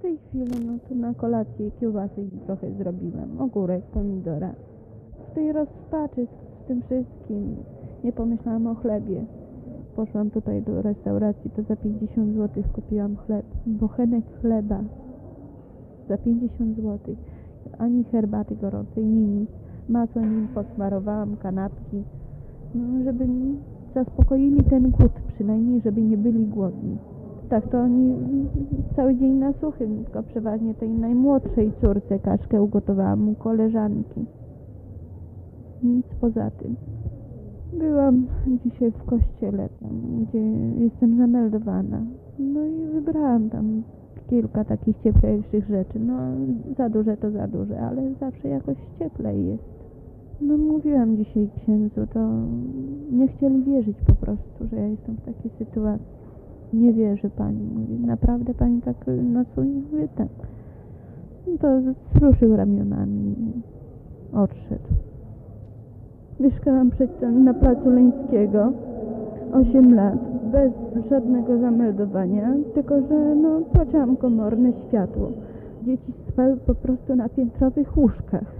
tej chwili, no to na kolację kiełbasy i trochę zrobiłam. Ogórek, pomidora. W tej rozpaczy z tym wszystkim nie pomyślałam o chlebie. Poszłam tutaj do restauracji, to za 50 zł kupiłam chleb. Bochenek chleba. Za 50 zł. Ani herbaty gorącej, nic. Masło nim posmarowałam, kanapki. No, żeby zaspokoili ten głód przynajmniej, żeby nie byli głodni. Tak, to oni cały dzień na suchym, tylko przeważnie tej najmłodszej córce kaszkę ugotowałam u koleżanki. Nic poza tym. Byłam dzisiaj w kościele, tam, gdzie jestem zameldowana. No i wybrałam tam kilka takich cieplejszych rzeczy. No za duże to za duże, ale zawsze jakoś cieplej jest. No mówiłam dzisiaj księdzu, to nie chcieli wierzyć po prostu, że ja jestem w takiej sytuacji. Nie wierzy pani, mówi, naprawdę pani tak nocuje? Mówię, tak. No to wzruszył ramionami i odszedł. Mieszkałam przedtem na placu Leńskiego 8 lat, bez żadnego zameldowania, tylko że no, płaciłam komorne światło. Dzieci spały po prostu na piętrowych łóżkach.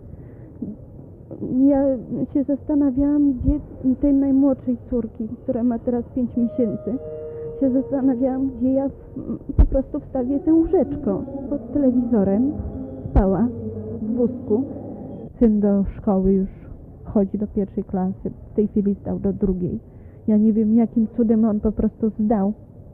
Ja się zastanawiałam, gdzie tej najmłodszej córki, która ma teraz 5 miesięcy, się zastanawiałam, gdzie ja po prostu wstawię tę łóżeczko pod telewizorem. Spała w wózku. Syn do szkoły już chodzi do 1. klasy, w tej chwili zdał do 2. Ja nie wiem, jakim cudem on po prostu zdał,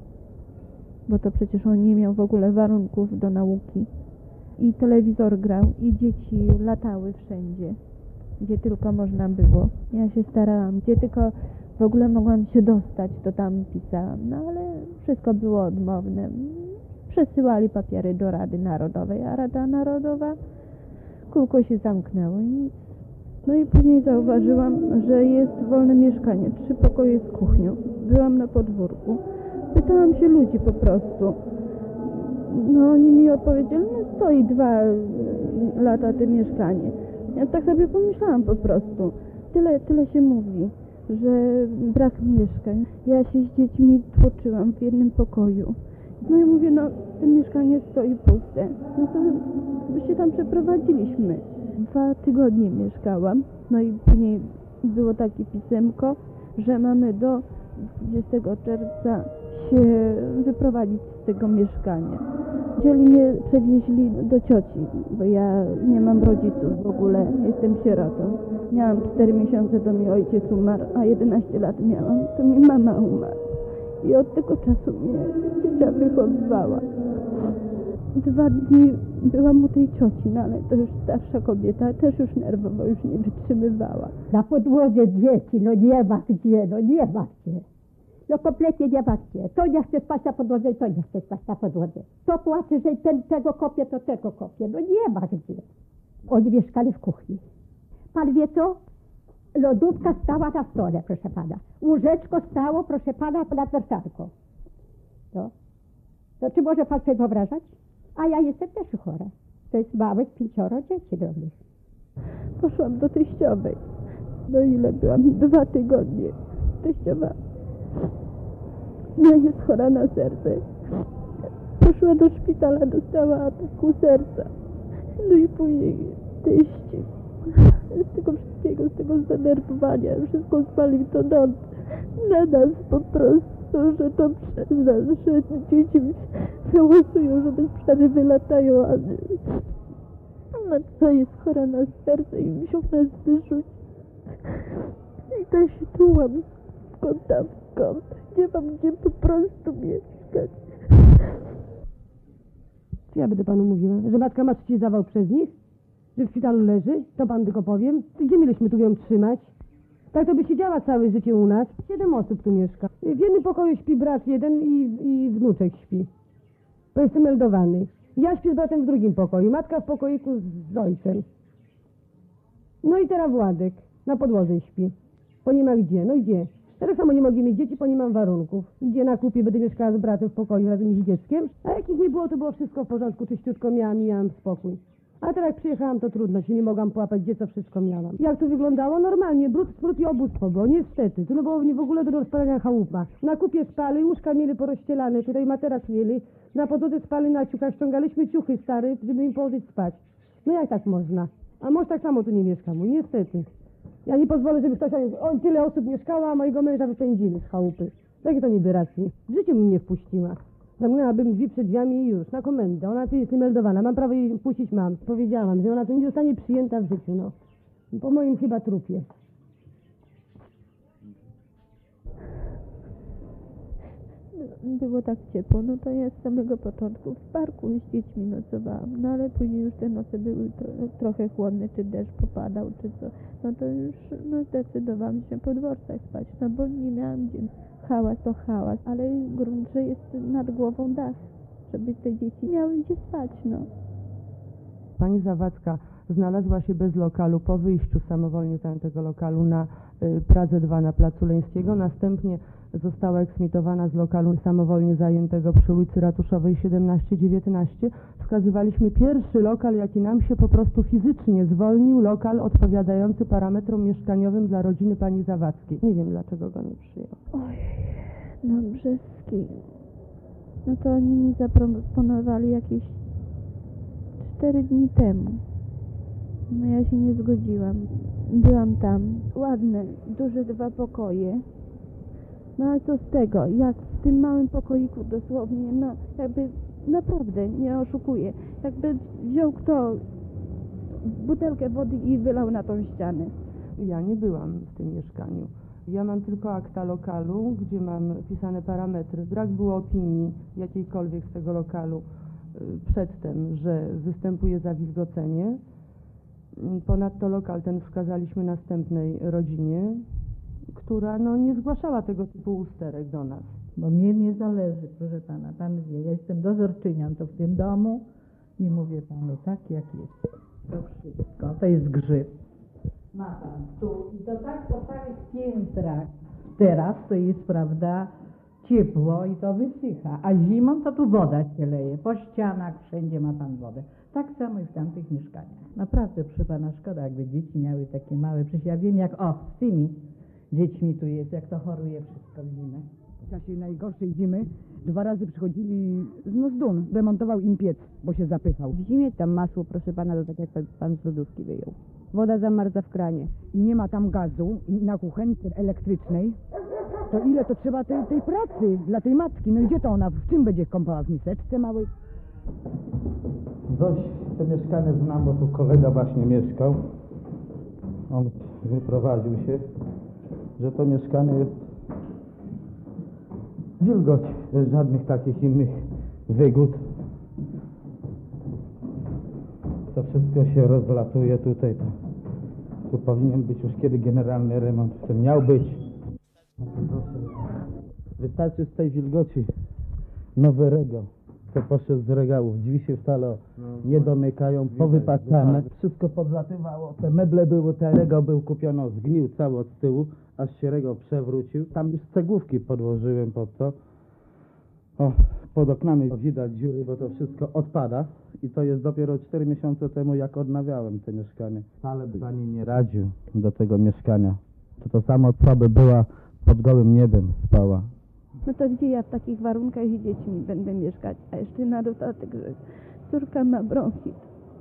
bo to przecież on nie miał w ogóle warunków do nauki. I telewizor grał, i dzieci latały wszędzie, gdzie tylko można było. Ja się starałam, gdzie tylko w ogóle mogłam się dostać, to tam pisałam, no ale wszystko było odmowne. Przesyłali papiery do Rady Narodowej, a Rada Narodowa, kółko się zamknęło i nic. No i później zauważyłam, że jest wolne mieszkanie, 3 pokoje z kuchnią. Byłam na podwórku, pytałam się ludzi po prostu. No oni mi odpowiedzieli, no stoi 2 lata to mieszkanie. Ja tak sobie pomyślałam po prostu, tyle się mówi, że brak mieszkań. Ja się z dziećmi tłoczyłam w jednym pokoju. No i mówię, no to mieszkanie stoi puste. No to się tam przeprowadziliśmy. 2 tygodnie mieszkałam, no i później było takie pisemko, że mamy do 20 czerwca się wyprowadzić z tego mieszkania. Wzięli mnie, przewieźli do cioci, bo ja nie mam rodziców w ogóle, jestem sierotą. Miałam 4 miesiące, to mi ojciec umarł, a 11 lat miałam, to mi mama umarła. I od tego czasu mnie ciocia wychowywała. 2 dni byłam u tej cioci, no ale to już starsza kobieta, też już nerwowo już nie wytrzymywała. Na podłodze dzieci, no nie ma gdzie, no nie ma gdzie. No kompletnie nie ma gdzie. To nie chce spać na podłodze i to nie chce spać na podłodze. To płacze, że tego kopie, to tego kopie. No nie ma gdzie. Oni mieszkali w kuchni. Pan wie co? Lodówka stała na stole, proszę pana. Łóżeczko stało, proszę pana, nad wersalką. No. To czy może pan sobie wyobrażać? A ja jestem też chora. To jest małych 5 dzieci drobnych. Poszłam do teściowej. No ile byłam? 2 tygodnie. Teściowa jest chora na serce. Poszła do szpitala, dostała ataku serca. No i później teść z tego wszystkiego, z tego zdenerwowania, wszystko zwalił to na nas po prostu, że to przez nas, że dzieci wyłosują, że bez przerwy wylatają, a matka jest chora na serce i musiał nas wyrzucić. I tak się czułam skąd tam, skąd. Nie mam gdzie po prostu mieszkać. Ja będę panu mówiła, że matka ma trzeci zawał przez nich, że w szpitalu leży, to panu tylko powiem. Gdzie mieliśmy tu ją trzymać? Tak to by siedziała całe życie u nas. 7 osób tu mieszka. W jednym pokoju śpi brat jeden i wnuczek śpi. Bo jestem meldowany. Ja śpię z bratem w drugim pokoju, matka w pokoiku z ojcem. No i teraz Władek na podłodze śpi. Bo nie ma gdzie, no gdzie? Tak samo nie mogę mieć dzieci, bo nie mam warunków. Gdzie na kupie będę mieszkała z bratem w pokoju razem z dzieckiem. A jak ich nie było, to było wszystko w porządku, czyściutko miałam spokój. A teraz jak przyjechałam, to trudno, się nie mogłam połapać, gdzie co wszystko miałam. Jak to wyglądało? Normalnie, brud, smród i ubóstwo, bo niestety, to było w ogóle do rozpalenia chałupa. Na kupie spali, łóżka mieli porozścielane, tutaj materac mieli, na podłodze spali na ciuchach, ściągaliśmy ciuchy stare, żeby im położyć spać. No jak tak można? A mąż tak samo tu nie mieszka mój, niestety. Ja nie pozwolę, żeby ktoś, tyle osób mieszkało, a mojego męża wypędzili z chałupy. Jakie to niby racji? W życiu mi nie wpuściła. Zamknęłabym drzwi przed drzwiami i już, na komendę. Ona tu jest niemeldowana, mam prawo jej puścić, mam. Powiedziałam, że ona tu nie zostanie przyjęta w życiu, no. Po moim chyba trupie. Było tak ciepło, no to ja z samego początku w parku z dziećmi nocowałam, no ale później już te noce były trochę chłodne, czy deszcz popadał, czy co, no to już zdecydowałam się po dworcach spać, no bo nie miałam gdzie. Hałas to hałas, ale grunt, że jest nad głową dach, żeby te dzieci miały gdzie spać, no. Pani Zawadzka znalazła się bez lokalu po wyjściu samowolnie z tego lokalu na Pradze 2 na Placu Leńskiego. Następnie została eksmitowana z lokalu samowolnie zajętego przy ulicy Ratuszowej 17-19. Wskazywaliśmy pierwszy lokal, jaki nam się po prostu fizycznie zwolnił, lokal odpowiadający parametrom mieszkaniowym dla rodziny pani Zawadzkiej. Nie wiem, dlaczego go nie przyjął. Oj, no Brzeski. No to oni mi zaproponowali jakieś 4 dni temu. No ja się nie zgodziłam. Byłam tam. Ładne, duże 2 pokoje. No ale co z tego, jak w tym małym pokoiku dosłownie, no jakby naprawdę, nie oszukuję, jakby wziął kto butelkę wody i wylał na tą ścianę. Ja nie byłam w tym mieszkaniu. Ja mam tylko akta lokalu, gdzie mam pisane parametry. Brak było opinii jakiejkolwiek z tego lokalu przedtem, że występuje zawilgocenie. Ponadto lokal ten wskazaliśmy następnej rodzinie, która no, nie zgłaszała tego typu usterek do nas. Bo mnie nie zależy, proszę pana, pan wie, ja jestem dozorczynią to w tym domu i mówię panu tak jak jest. To wszystko, to jest grzyb. Ma pan tu i to tak po całych piętrach. Teraz to jest, prawda, ciepło i to wysycha, a zimą to tu woda się leje, po ścianach wszędzie ma pan wodę. Tak samo i w tamtych mieszkaniach. Naprawdę, proszę pana, szkoda, jakby dzieci miały takie małe, przecież ja wiem jak, z tymi dziećmi tu jest, jak to choruje wszystko w zimę. W czasie najgorszej zimy 2 razy przychodzili z Dun, remontował im piec, bo się zapychał. W zimie tam masło, proszę pana, to tak jak pan z lodówki wyjął. Woda zamarza w kranie. I nie ma tam gazu i na kuchence elektrycznej. To ile to trzeba tej pracy dla tej matki? No i gdzie to ona, w czym będzie kąpała? W miseczce małej? Dość to mieszkanie znam, bo tu kolega właśnie mieszkał. On wyprowadził się, że to mieszkanie jest wilgoć, bez żadnych takich innych wygód. To wszystko się rozlatuje tutaj. Tu powinien być już kiedy generalny remont, w tym miał być. Wystarczy z tej wilgoci nowy regał. To poszedł z regałów, drzwi się wcale nie domykają, powypasane. Wszystko podlatywało, te meble były, ten regał był kupiony, zgnił cały od tyłu, aż się regał przewrócił. Tam już cegłówki podłożyłem pod to. Pod oknami widać dziury, bo to wszystko odpada. I to jest dopiero 4 miesiące temu, jak odnawiałem to mieszkanie. Wcale by pani nie radził do tego mieszkania. To samo, co by była pod gołym niebem spała. No to gdzie ja w takich warunkach z dziećmi będę mieszkać? A jeszcze na dodatek, że córka ma bronchit.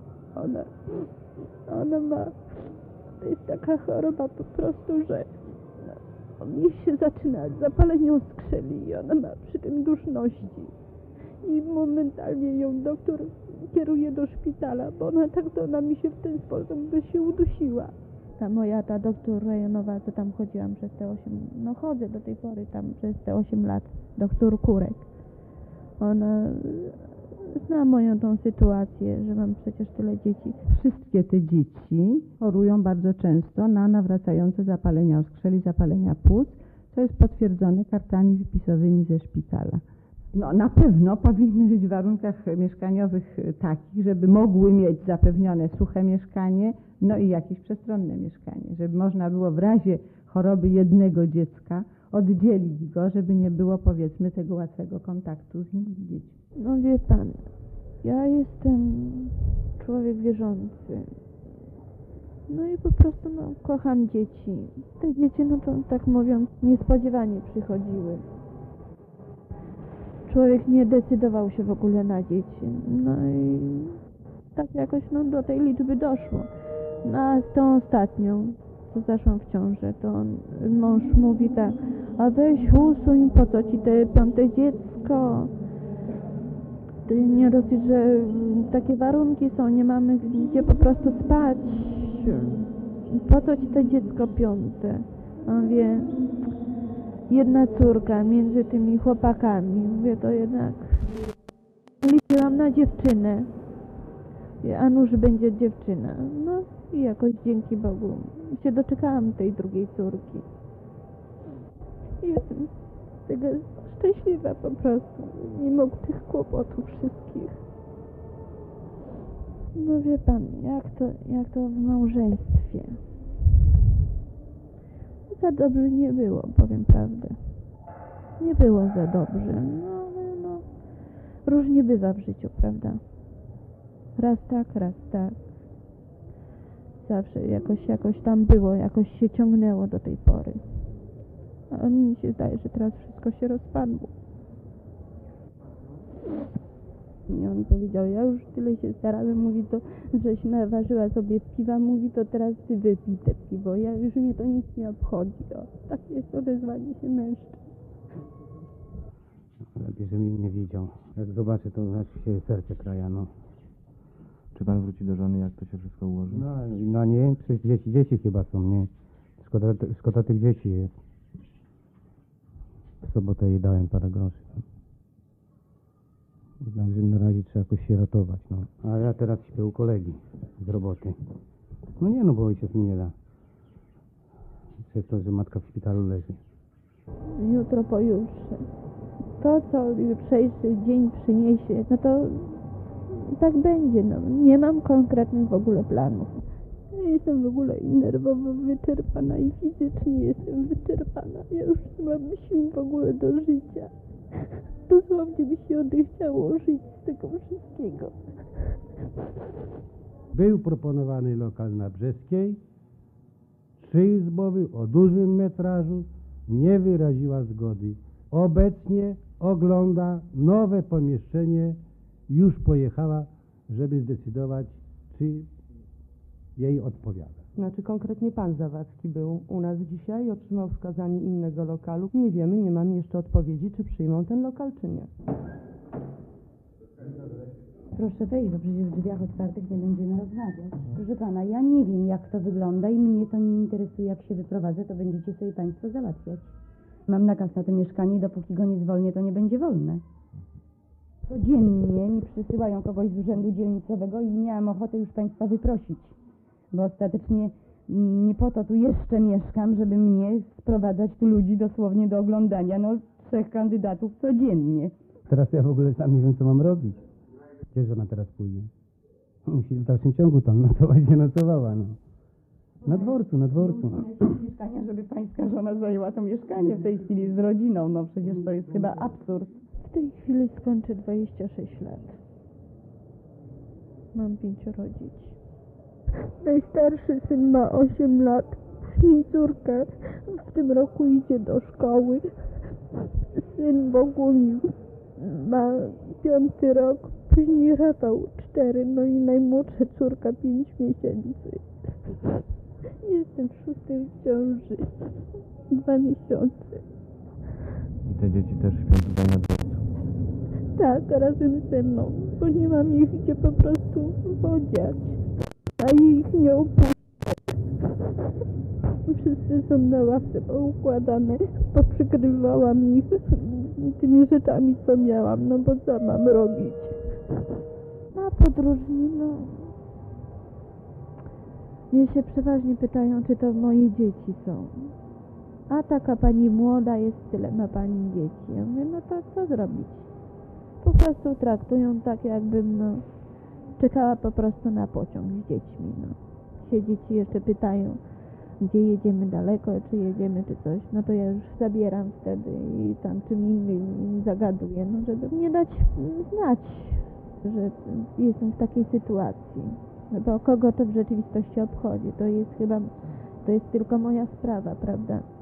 Ona ma, to jest taka choroba po prostu, że jej się zaczyna zapalenie skrzeli i ona ma przy tym duszności. I momentalnie ją doktor kieruje do szpitala, bo ona mi się w ten sposób by się udusiła. Ta doktor rejonowa, co tam chodziłam przez te 8, no chodzę do tej pory tam przez te 8 lat, doktor Kurek. Ona zna moją tą sytuację, że mam przecież tyle dzieci. Wszystkie te dzieci chorują bardzo często na nawracające zapalenia oskrzeli, zapalenia płuc, co jest potwierdzone kartami wypisowymi ze szpitala. No, na pewno powinny żyć w warunkach mieszkaniowych takich, żeby mogły mieć zapewnione suche mieszkanie, no i jakieś przestronne mieszkanie, żeby można było w razie choroby jednego dziecka oddzielić go, żeby nie było, powiedzmy, tego łatwego kontaktu z innymi dziećmi. No wie pan, Ja jestem człowiek wierzący. No i po prostu kocham dzieci. Te dzieci, to tak mówiąc, niespodziewanie przychodziły. Człowiek nie decydował się w ogóle na dzieci. No i tak jakoś do tej liczby doszło. No a z tą ostatnią, co zaszłam w ciążę, to mąż mówi tak: a weź usuń, po co ci te 5. dziecko? Nie dosyć, że takie warunki są, nie mamy gdzie po prostu spać. Po co ci to dziecko 5? On wie, jedna córka między tymi chłopakami. Mówię, to jednak liczyłam na dziewczynę. A nuż będzie dziewczyna. No i jakoś dzięki Bogu się doczekałam tej drugiej córki. I jestem z tego szczęśliwa po prostu, mimo tych kłopotów wszystkich. No wie pan, jak to w małżeństwie. Za dobrze nie było, powiem prawdę. Nie było za dobrze, ale różnie bywa w życiu, prawda? Raz tak, raz tak. Zawsze jakoś tam było, jakoś się ciągnęło do tej pory. A mi się zdaje, że teraz wszystko się rozpadło. I on powiedział, ja już tyle się starałem, mówi to, żeś naważyła sobie piwa, mówi to teraz ty wypij te piwo, już mnie to nic nie obchodzi. Tak jest odezwanie się mężczyzn. Lepiej, że mnie nie widział. Jak zobaczę, to znaczy się serce kraja, Czy pan wróci do żony, jak to się wszystko ułoży? No nie, przecież dzieci chyba są, nie? Szkoda tych dzieci jest. W sobotę jej dałem parę groszy. Także na razie trzeba jakoś się ratować, A ja teraz śpię u kolegi z roboty. Bo ojciec mi nie da. Przez to, że matka w szpitalu leży. Jutro, pojutrze. To, co jutrzejszy dzień przyniesie, to tak będzie, Nie mam konkretnych w ogóle planów. Ja jestem w ogóle i nerwowo wyczerpana i fizycznie jestem wyczerpana. Ja już nie mam sił w ogóle do życia. Dosłownie by się odechciało żyć z tego wszystkiego. Był proponowany lokal na Brzeskiej, 3-izbowy o dużym metrażu, nie wyraziła zgody. Obecnie ogląda nowe pomieszczenie, już pojechała, żeby zdecydować, czy jej odpowiada. Znaczy konkretnie pan Zawadzki był u nas dzisiaj i otrzymał wskazanie innego lokalu. Nie wiemy, nie mamy jeszcze odpowiedzi, czy przyjmą ten lokal, czy nie. Proszę wejść, bo przecież w drzwiach otwartych nie będziemy rozmawiać. Proszę pana, ja nie wiem, jak to wygląda i mnie to nie interesuje. Jak się wyprowadzę, to będziecie sobie państwo załatwiać. Mam nakaz na to mieszkanie i dopóki go nie zwolnię, to nie będzie wolne. Codziennie mi przysyłają kogoś z urzędu dzielnicowego i miałam ochotę już państwa wyprosić, bo ostatecznie nie po to tu jeszcze mieszkam, żeby mnie sprowadzać tu ludzi dosłownie do oglądania, 3 kandydatów codziennie. Teraz ja w ogóle sam nie wiem, co mam robić. Gdzie żona teraz pójdzie? Musi w dalszym ciągu tam nocować, gdzie nocowała, Na dworcu. Mieszkania, żeby pańska żona zajęła to mieszkanie w tej chwili z rodziną, przecież to jest chyba absurd. W tej chwili skończę 26 lat. Mam 5 dzieci. Najstarszy syn ma 8 lat, później córka w tym roku idzie do szkoły. Syn Bogumił ma 5 rok, później Rafał 4, i najmłodsza córka 5 miesięcy. Jestem w 6. ciąży, 2 miesiące. I te dzieci też śpią tutaj na dworcu? Tak, razem ze mną, bo nie mam ich gdzie po prostu podziać, a ich nie opuszczać. Wszyscy są na ławce poukładane, poprzykrywałam ich tymi rzeczami, co miałam, bo co mam robić? Na podróżni, mnie się przeważnie pytają, czy to moje dzieci są. A taka pani młoda jest, tyle ma pani dzieci. Ja mówię, to co zrobić? Po prostu traktują tak, jakbym czekała po prostu na pociąg z dziećmi. Się dzieci jeszcze pytają, gdzie jedziemy daleko, czy jedziemy, czy coś. To ja już zabieram wtedy i tam czym innym im zagaduję, żeby mnie dać znać, że jestem w takiej sytuacji. Bo kogo to w rzeczywistości obchodzi? To jest tylko moja sprawa, prawda?